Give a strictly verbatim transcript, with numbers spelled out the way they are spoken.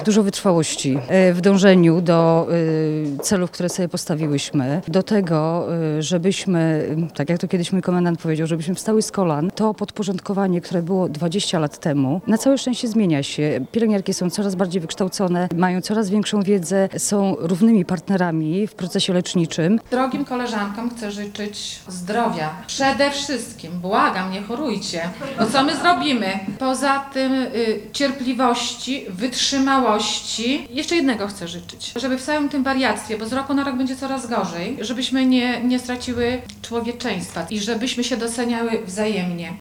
Dużo wytrwałości e, w dążeniu do e, celów, które sobie postawiłyśmy, do tego, e, żebyśmy, tak jak to kiedyś mój komendant powiedział, żebyśmy wstały z kolan. To podporządkowanie, które było dwadzieścia lat temu, na całe szczęście zmienia się. Pielęgniarki są coraz bardziej wykształcone, mają coraz większą wiedzę, są równymi partnerami w procesie leczniczym. Drogim koleżankom chcę życzyć zdrowia. Przede wszystkim, błagam, nie chorujcie. No co my zrobimy? Poza tym y, cierpliwości, wytrzymałości. Jeszcze jednego chcę życzyć. Żeby w całym tym wariactwie, bo z roku na rok będzie coraz gorzej, żebyśmy nie, nie straciły człowieczeństwa i żebyśmy się doceniały wzajemnie.